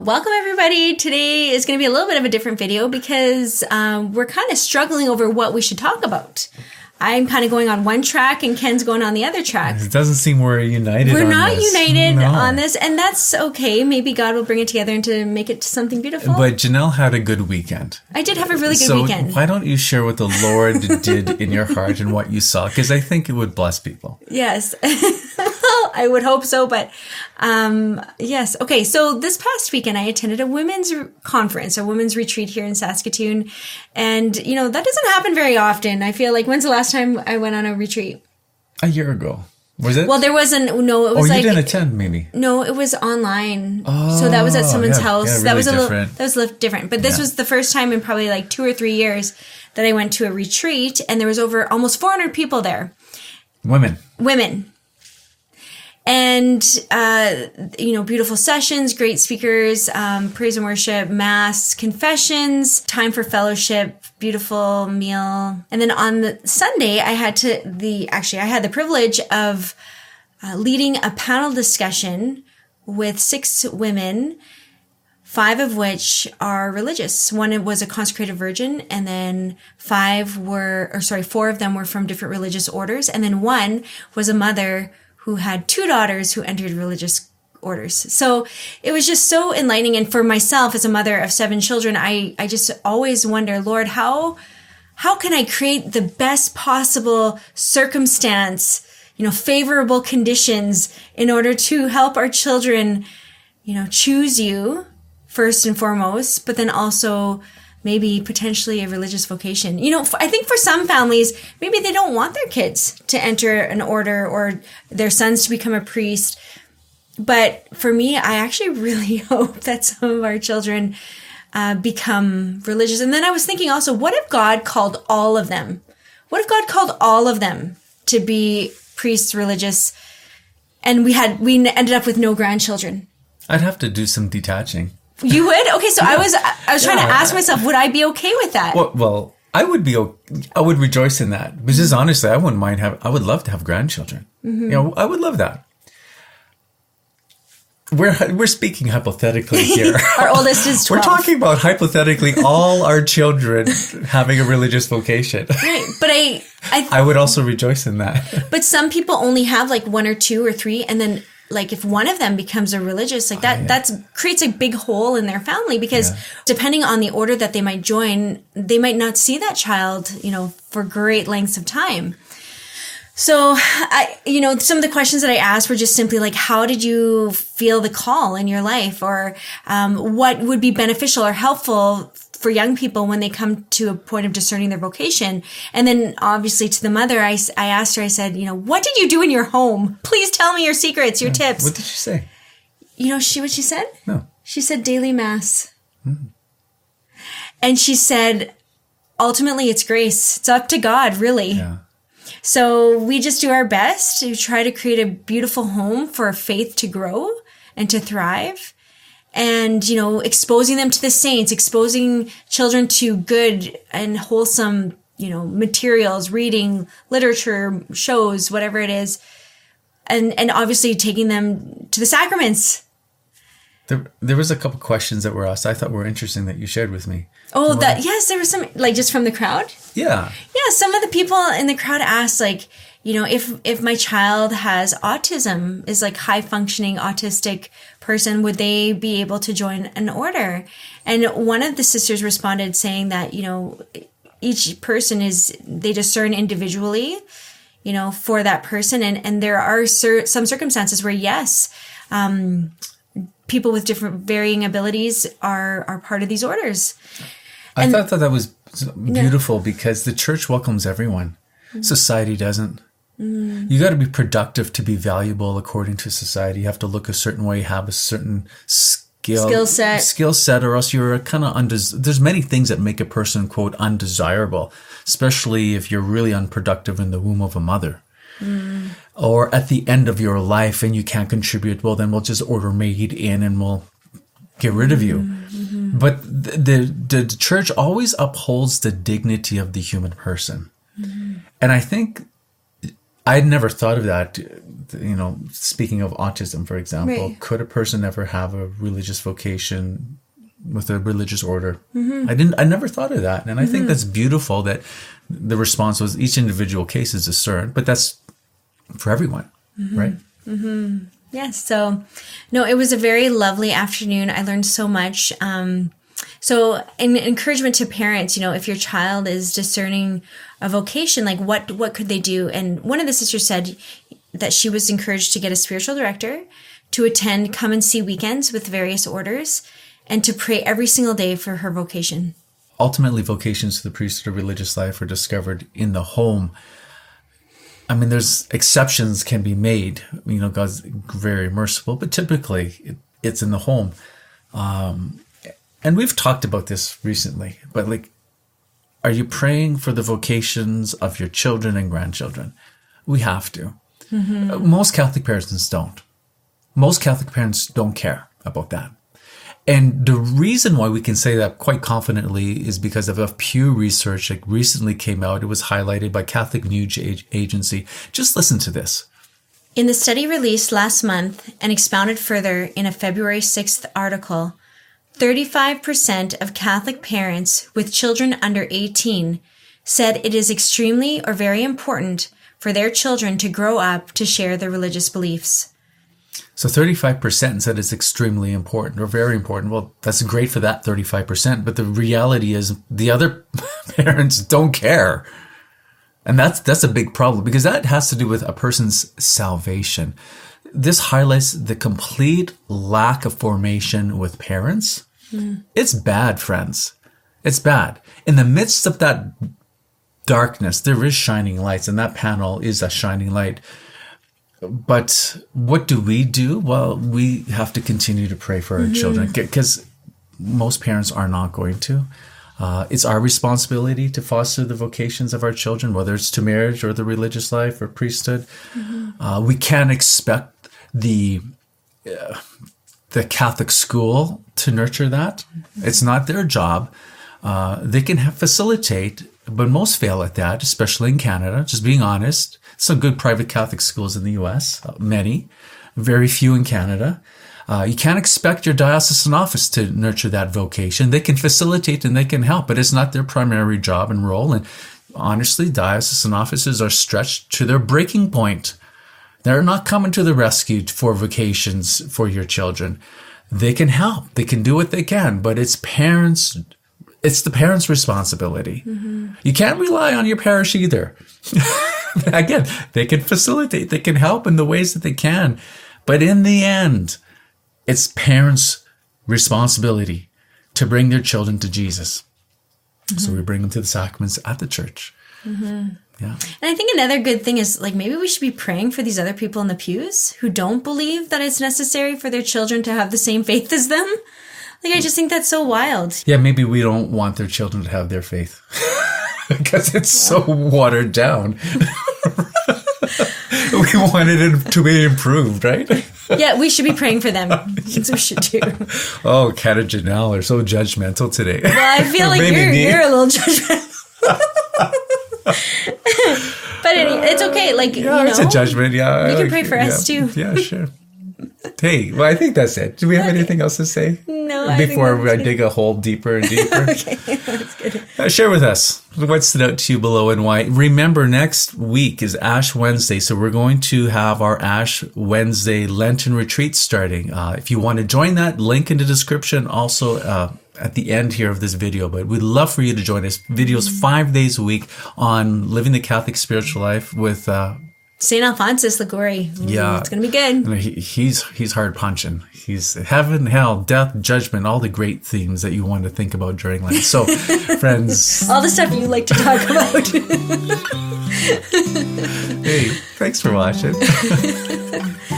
Welcome everybody. Today is going to be a little bit of a different video because we're kind of struggling over what we should talk about. I'm kind of going on one track and Ken's going on the other track. It doesn't seem we're united. We're not united on this, and that's okay. Maybe God will bring it together and to make it something beautiful. But Janelle had a good weekend. I did have a really good weekend. So why don't you share what the Lord did in your heart and what you saw? Because I think it would bless people. Yes. I would hope so, but yes. Okay, so this past weekend I attended a women's conference, a women's retreat here in Saskatoon. And, you know, that doesn't happen very often. I feel like, when's the last time I went on a retreat? A year ago. Was it? Well, there wasn't, no, it was you didn't attend maybe? No, it was online. Oh, so that was at someone's house. Yeah, really that was different. That was a little different. But this was the first time in probably like 2 or 3 years that I went to a retreat, and there was over almost 400 people there. Women. And, you know, beautiful sessions, great speakers, praise and worship, mass, confessions, time for fellowship, beautiful meal. And then on the Sunday, I had the privilege of leading a panel discussion with 6 women, 5 of which are religious. One was a consecrated virgin, and then 4 of them were from different religious orders. And then one was a mother who had 2 daughters who entered religious orders. So it was just so enlightening. And for myself, as a mother of 7 children, I just always wonder, Lord, how can I create the best possible circumstance, you know, favorable conditions in order to help our children, you know, choose you first and foremost, but then also maybe potentially a religious vocation. You know, I think for some families, maybe they don't want their kids to enter an order or their sons to become a priest. But for me, I actually really hope that some of our children become religious. And then I was thinking also, what if God called all of them? What if God called all of them to be priests, religious, and we ended up with no grandchildren? I'd have to do some detaching. You would? Okay, so yeah. I was trying to ask myself, would I be okay with that? Well, I would rejoice in that. Because honestly, I wouldn't mind I would love to have grandchildren. Mm-hmm. You know, I would love that. We're speaking hypothetically here. Our oldest is 12. We're talking about hypothetically all our children having a religious vocation. Right, but I would also rejoice in that. But some people only have like 1 or 2 or 3, and then like if one of them becomes a religious, like that creates a big hole in their family, because depending on the order that they might join, they might not see that child, you know, for great lengths of time. So some of the questions that I asked were just simply like, how did you feel the call in your life? Or what would be beneficial or helpful for young people when they come to a point of discerning their vocation? And then obviously to the mother, I asked her, I said, you know, what did you do in your home? Please tell me your secrets, your tips. What did she say? You know what she said? No. She said daily mass. Mm-hmm. And she said, ultimately it's grace. It's up to God, really. Yeah. So we just do our best to try to create a beautiful home for faith to grow and to thrive. And, you know, exposing them to the saints, exposing children to good and wholesome, you know, materials, reading, literature, shows, whatever it is. And obviously taking them to the sacraments. There was a couple questions that were asked I thought were interesting that you shared with me. Oh, yes, there was some, like just from the crowd? Yeah. Yeah, some of the people in the crowd asked, like, you know, if my child has autism, is like high functioning autistic person, would they be able to join an order? And one of the sisters responded saying that, you know, each person they discern individually, you know, for that person. And there are some circumstances where, yes, people with different varying abilities are part of these orders. I thought that was beautiful because the church welcomes everyone. Mm-hmm. Society doesn't. Mm-hmm. You got to be productive to be valuable according to society. You have to look a certain way, have a certain skill set, or else you're kind of there's many things that make a person, quote, undesirable, especially if you're really unproductive in the womb of a mother. Mm. Or at the end of your life and you can't contribute, well, then we'll just order maid in and we'll get rid of you. Mm-hmm. But the church always upholds the dignity of the human person. Mm-hmm. And I think I'd never thought of that speaking of autism, for example, Right. could a person ever have a religious vocation with a religious order? I never thought of that. And I think that's beautiful that the response was each individual case is discerned, but that's for everyone, right? Yes. So, no, it was a very lovely afternoon. I learned so much. So an encouragement to parents, if your child is discerning a vocation, like what could they do? And one of the sisters said that she was encouraged to get a spiritual director, to attend come and see weekends with various orders, and to pray every single day for her vocation. Ultimately, vocations to the priesthood or religious life are discovered in the home. I mean, there's exceptions can be made. God's very merciful, but typically it's in the home. And we've talked about this recently, but are you praying for the vocations of your children and grandchildren? We have to. Most Catholic parents don't. Most Catholic parents don't care about that. And the reason why we can say that quite confidently is because of a Pew research that recently came out. It was highlighted by Catholic News Agency. Just listen to this. In the study released last month and expounded further in a February 6th article, 35% of Catholic parents with children under 18 said it is extremely or very important for their children to grow up to share their religious beliefs. So 35% said it's extremely important or very important. Well, that's great for that 35%, but the reality is the other parents don't care. And that's a big problem because that has to do with a person's salvation. This highlights the complete lack of formation with parents. It's bad, friends. It's bad. In the midst of that darkness, there is shining lights, and that panel is a shining light. But what do? Well, we have to continue to pray for our children because most parents are not going to. It's our responsibility to foster the vocations of our children, whether it's to marriage or the religious life or priesthood. We can't expect the Catholic school to nurture that. It's not their job. They can facilitate, but most fail at that, especially in Canada, just being honest. Some good private Catholic schools in the U.S., many, very few in Canada. You can't expect your diocesan office to nurture that vocation. They can facilitate and they can help, but it's not their primary job and role. And honestly, diocesan offices are stretched to their breaking point. They're not coming to the rescue for vocations for your children. They can help. They can do what they can, but it's the parents' responsibility. You can't rely on your parish either. Again, they can facilitate, they can help in the ways that they can. But in the end, it's parents' responsibility to bring their children to Jesus. So we bring them to the sacraments at the church. Yeah. And I think another good thing is maybe we should be praying for these other people in the pews who don't believe that it's necessary for their children to have the same faith as them. I just think that's so wild. Yeah, maybe we don't want their children to have their faith because it's so watered down. We wanted it to be improved, right? Yeah, we should be praying for them. That's what we should do. Oh, Kat and Janelle are so judgmental today. Well, I feel like you're a little judgmental. But it's okay. It's a judgment. Yeah, you can pray for us too. Yeah, sure. Hey, well, I think that's it. Do we have anything else to say? No. Before I dig a hole deeper and deeper. Okay, that's good. Share with us what stood out to you below and why. Remember, next week is Ash Wednesday, so we're going to have our Ash Wednesday Lenten retreat starting. If you want to join that, link in the description. Also, at the end here of this video, but we'd love for you to join us. Videos 5 days a week on living the Catholic spiritual life with St. Alphonsus Liguori. Yeah. It's going to be good. He's hard punching. He's heaven, hell, death, judgment, all the great themes that you want to think about during Lent. So, friends. All the stuff you like to talk about. Hey, thanks for watching.